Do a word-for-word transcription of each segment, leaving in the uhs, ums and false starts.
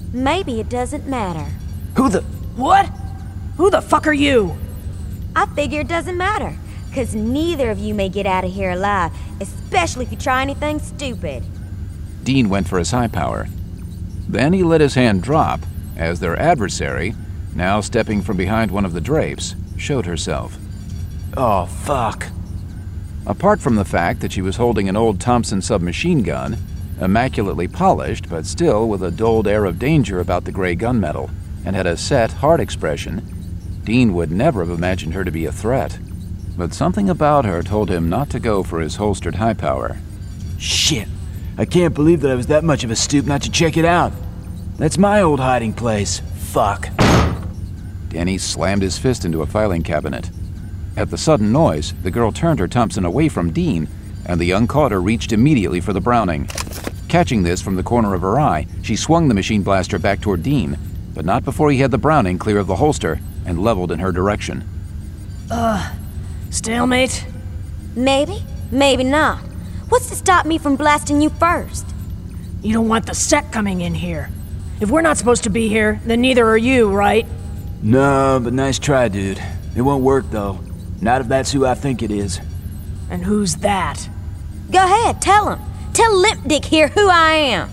maybe it doesn't matter. Who the... What? Who the fuck are you? I figure it doesn't matter, because neither of you may get out of here alive, especially if you try anything stupid. Dean went for his high power. Then he let his hand drop as their adversary, now stepping from behind one of the drapes, showed herself. Oh, fuck. Apart from the fact that she was holding an old Thompson submachine gun, immaculately polished but still with a dulled air of danger about the gray gunmetal, and had a set, hard expression, Dean would never have imagined her to be a threat. But something about her told him not to go for his holstered high power. Shit. I can't believe that I was that much of a stoop not to check it out. That's my old hiding place. Fuck. Danny slammed his fist into a filing cabinet. At the sudden noise, the girl turned her Thompson away from Dean, and the young Carter reached immediately for the Browning. Catching this from the corner of her eye, she swung the machine blaster back toward Dean, but not before he had the Browning clear of the holster and leveled in her direction. Uh, stalemate? Maybe, maybe not. What's to stop me from blasting you first? You don't want the sec coming in here. If we're not supposed to be here, then neither are you, right? No, but nice try, dude. It won't work, though. Not if that's who I think it is. And who's that? Go ahead, tell him. Tell Limp Dick here who I am.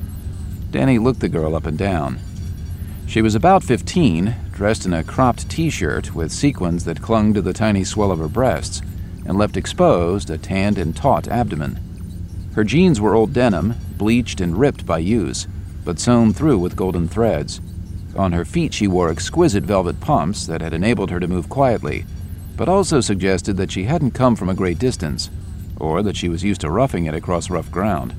Danny looked the girl up and down. She was about fifteen, dressed in a cropped t-shirt with sequins that clung to the tiny swell of her breasts and left exposed a tanned and taut abdomen. Her jeans were old denim, bleached and ripped by use, but sewn through with golden threads. On her feet she wore exquisite velvet pumps that had enabled her to move quietly, but also suggested that she hadn't come from a great distance, or that she was used to roughing it across rough ground.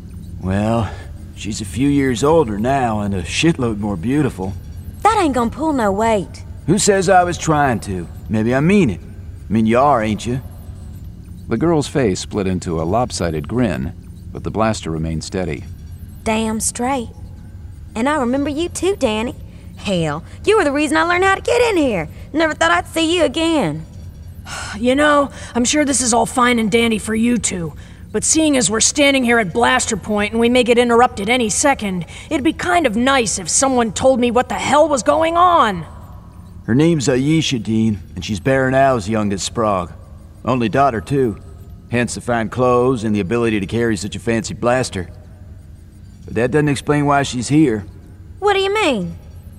Well, she's a few years older now and a shitload more beautiful. That ain't gonna pull no weight. Who says I was trying to? Maybe I mean it. I mean, you are, ain't you? The girl's face split into a lopsided grin, but the blaster remained steady. Damn straight. And I remember you too, Danny. Hell, you were the reason I learned how to get in here. Never thought I'd see you again. You know, I'm sure this is all fine and dandy for you two, but seeing as we're standing here at blaster point and we may get interrupted any second, it'd be kind of nice if someone told me what the hell was going on. Her name's Aisha, Dean, and she's Baron Al's youngest Sprague. Only daughter, too. Hence the fine clothes and the ability to carry such a fancy blaster. But that doesn't explain why she's here. What do you mean?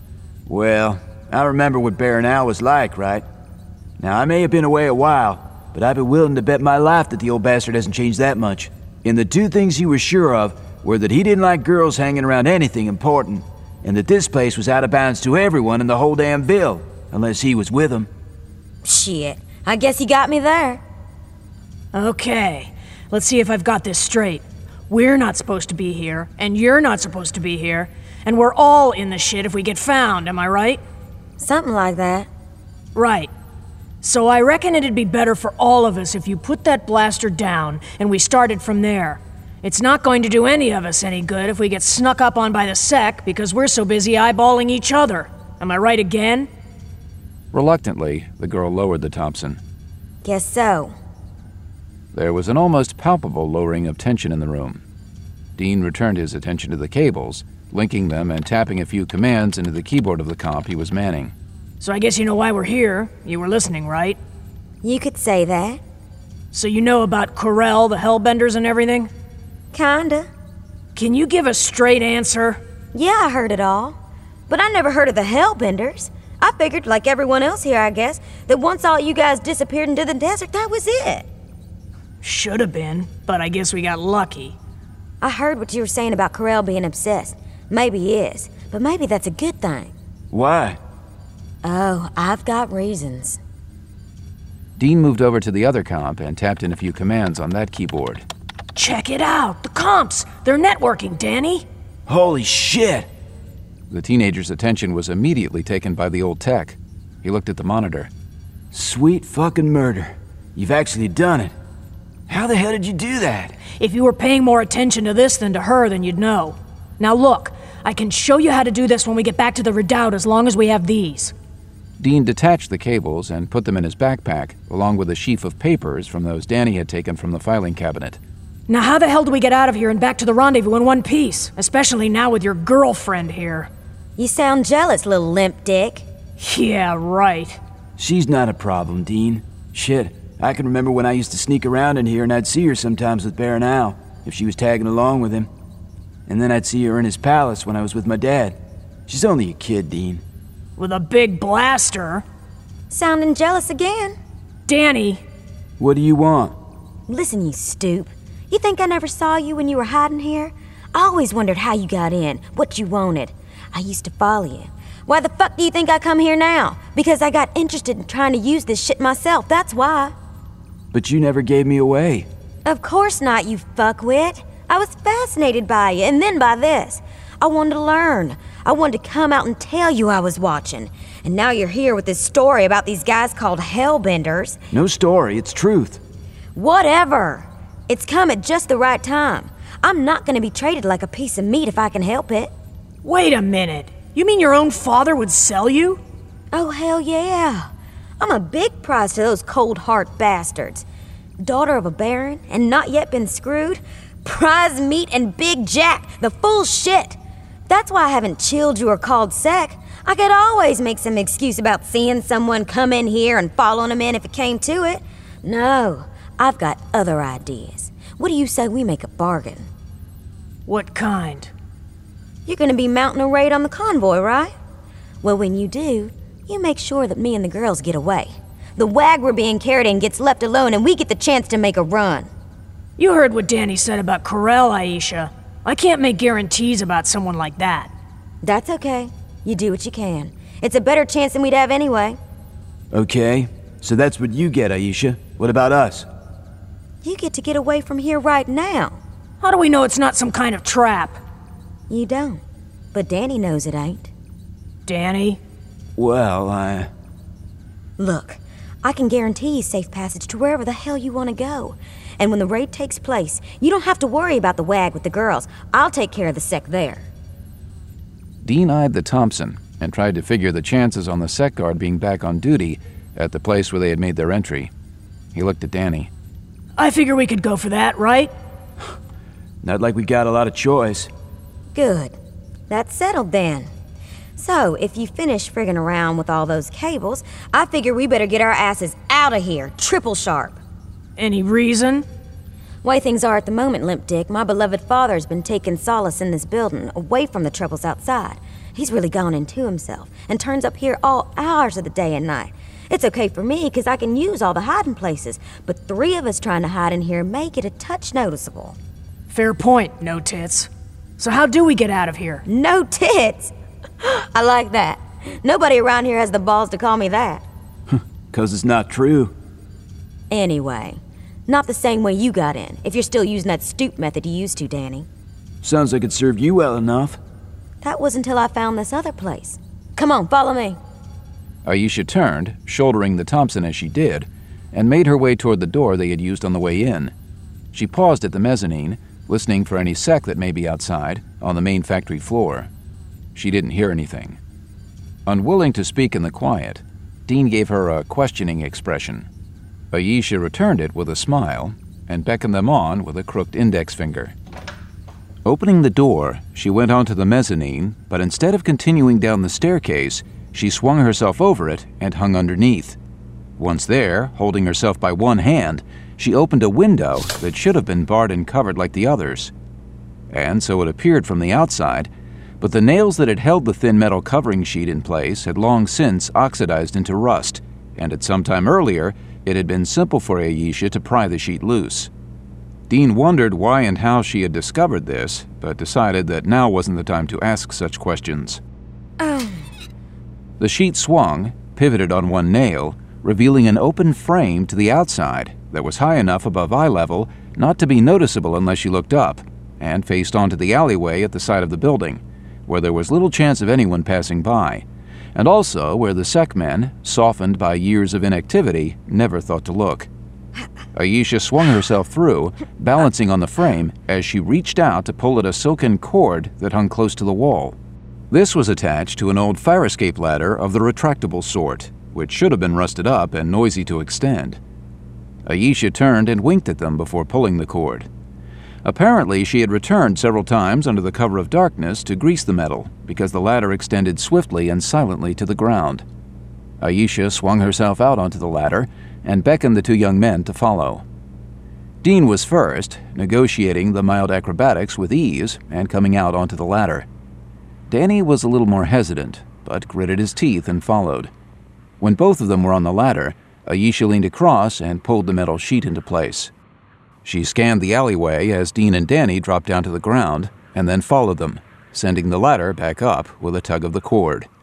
Well, I remember what Baron Al was like, right? Now, I may have been away a while, but I'd be willing to bet my life that the old bastard hasn't changed that much. And the two things he was sure of were that he didn't like girls hanging around anything important, and that this place was out of bounds to everyone in the whole damn Ville, unless he was with them. Shit, I guess you got me there. Okay, let's see if I've got this straight. We're not supposed to be here, and you're not supposed to be here, and we're all in the shit if we get found, am I right? Something like that. Right. So I reckon it'd be better for all of us if you put that blaster down and we started from there. It's not going to do any of us any good if we get snuck up on by the sec because we're so busy eyeballing each other. Am I right again? Reluctantly, the girl lowered the Thompson. Guess so. There was an almost palpable lowering of tension in the room. Dean returned his attention to the cables, linking them and tapping a few commands into the keyboard of the comp he was manning. So I guess you know why we're here. You were listening, right? You could say that. So you know about Corel, the Hellbenders and everything? Kinda. Can you give a straight answer? Yeah, I heard it all. But I never heard of the Hellbenders. I figured, like everyone else here, I guess, that once all you guys disappeared into the desert, that was it. Should have been, but I guess we got lucky. I heard what you were saying about Corel being obsessed. Maybe he is, but maybe that's a good thing. Why? Oh, I've got reasons. Dean moved over to the other comp and tapped in a few commands on that keyboard. Check it out! The comps! They're networking, Danny! Holy shit! The teenager's attention was immediately taken by the old tech. He looked at the monitor. Sweet fucking murder. You've actually done it. How the hell did you do that? If you were paying more attention to this than to her, then you'd know. Now look, I can show you how to do this when we get back to the Redoubt as long as we have these. Dean detached the cables and put them in his backpack, along with a sheaf of papers from those Danny had taken from the filing cabinet. Now how the hell do we get out of here and back to the rendezvous in one piece? Especially now with your girlfriend here. You sound jealous, little limp dick. Yeah, right. She's not a problem, Dean. Shit, I can remember when I used to sneak around in here and I'd see her sometimes with Baron Al, if she was tagging along with him. And then I'd see her in his palace when I was with my dad. She's only a kid, Dean. With a big blaster. Sounding jealous again. Danny. What do you want? Listen, you stoop. You think I never saw you when you were hiding here? I always wondered how you got in, what you wanted. I used to follow you. Why the fuck do you think I come here now? Because I got interested in trying to use this shit myself, that's why. But you never gave me away. Of course not, you fuckwit. I was fascinated by you, and then by this. I wanted to learn. I wanted to come out and tell you I was watching. And now you're here with this story about these guys called Hellbenders. No story, it's truth. Whatever. It's come at just the right time. I'm not gonna be traded like a piece of meat if I can help it. Wait a minute. You mean your own father would sell you? Oh, hell yeah. I'm a big prize to those cold-heart bastards. Daughter of a baron and not yet been screwed? Prize meat and Big Jack, the full shit. That's why I haven't chilled you or called sec. I could always make some excuse about seeing someone come in here and following them in if it came to it. No, I've got other ideas. What do you say we make a bargain? What kind? You're gonna be mounting a raid on the convoy, right? Well, when you do, you make sure that me and the girls get away. The wag we're being carried in gets left alone and we get the chance to make a run. You heard what Danny said about Corell, Aisha. I can't make guarantees about someone like that. That's okay. You do what you can. It's a better chance than we'd have anyway. Okay, so that's what you get, Aisha. What about us? You get to get away from here right now. How do we know it's not some kind of trap? You don't. But Danny knows it ain't. Danny? Well, I... Look, I can guarantee you safe passage to wherever the hell you want to go. And when the raid takes place, you don't have to worry about the wag with the girls. I'll take care of the sec there. Dean eyed the Thompson and tried to figure the chances on the sec guard being back on duty at the place where they had made their entry. He looked at Danny. I figure we could go for that, right? Not like we got a lot of choice. Good. That's settled then. So, if you finish friggin' around with all those cables, I figure we better get our asses out of here, triple sharp. Any reason? Way things are at the moment, Limp Dick, my beloved father's been taking solace in this building, away from the troubles outside. He's really gone into himself, and turns up here all hours of the day and night. It's okay for me, because I can use all the hiding places, but three of us trying to hide in here may get a touch noticeable. Fair point, no tits. So how do we get out of here? No tits? I like that. Nobody around here has the balls to call me that. 'Cause it's not true. Anyway, not the same way you got in, if you're still using that stoop method you used to, Danny. Sounds like it served you well enough. That was until I found this other place. Come on, follow me. Aisha turned, shouldering the Thompson as she did, and made her way toward the door they had used on the way in. She paused at the mezzanine, listening for any sec that may be outside, on the main factory floor. She didn't hear anything. Unwilling to speak in the quiet, Dean gave her a questioning expression. Aisha returned it with a smile and beckoned them on with a crooked index finger. Opening the door, she went onto the mezzanine, but instead of continuing down the staircase, she swung herself over it and hung underneath. Once there, holding herself by one hand, she opened a window that should have been barred and covered like the others. And so it appeared from the outside, but the nails that had held the thin metal covering sheet in place had long since oxidized into rust, and at some time earlier, it had been simple for Aisha to pry the sheet loose. Dean wondered why and how she had discovered this, but decided that now wasn't the time to ask such questions. Oh. The sheet swung, pivoted on one nail, revealing an open frame to the outside that was high enough above eye level not to be noticeable unless you looked up, and faced onto the alleyway at the side of the building, where there was little chance of anyone passing by, and also where the sec men, softened by years of inactivity, never thought to look. Aisha swung herself through, balancing on the frame as she reached out to pull at a silken cord that hung close to the wall. This was attached to an old fire escape ladder of the retractable sort, which should have been rusted up and noisy to extend. Aisha turned and winked at them before pulling the cord. Apparently, she had returned several times under the cover of darkness to grease the metal, because the ladder extended swiftly and silently to the ground. Aisha swung herself out onto the ladder and beckoned the two young men to follow. Dean was first, negotiating the mild acrobatics with ease and coming out onto the ladder. Danny was a little more hesitant, but gritted his teeth and followed. When both of them were on the ladder, Aisha leaned across and pulled the metal sheet into place. She scanned the alleyway as Dean and Danny dropped down to the ground, and then followed them, sending the ladder back up with a tug of the cord.